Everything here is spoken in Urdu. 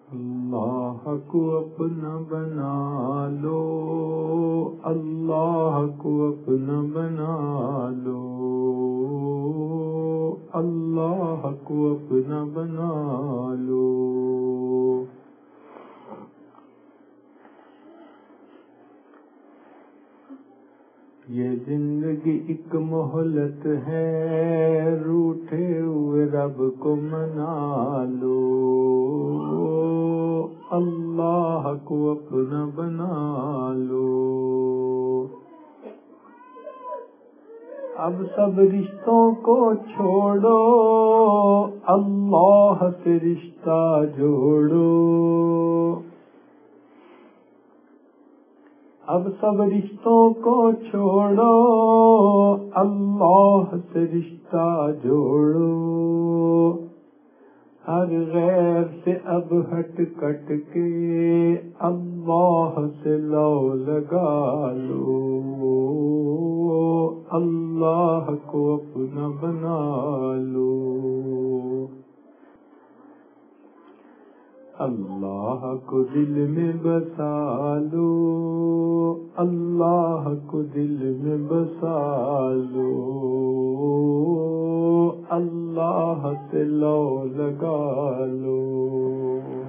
اللہ کو اپنا بنا لو، اللہ کو اپنا بنا لو، اللہ کو اپنا بنا لو۔ یہ زندگی ایک مہلت ہے، روٹھے ہوئے رب کو منا لو، اللہ کو اپنا بنا لو۔ اب سب رشتوں کو چھوڑو، اللہ سے رشتہ جوڑو، اب سب رشتوں کو چھوڑو، اللہ سے رشتہ جوڑو، ہر غیر سے اب ہٹ کٹ کے اللہ سے لو لگا لو، اللہ کو اپنا بنا لو۔ اللہ کو دل میں بسا لو، اللہ کو دل میں بسا لو، اللہ سے لو لگا لو۔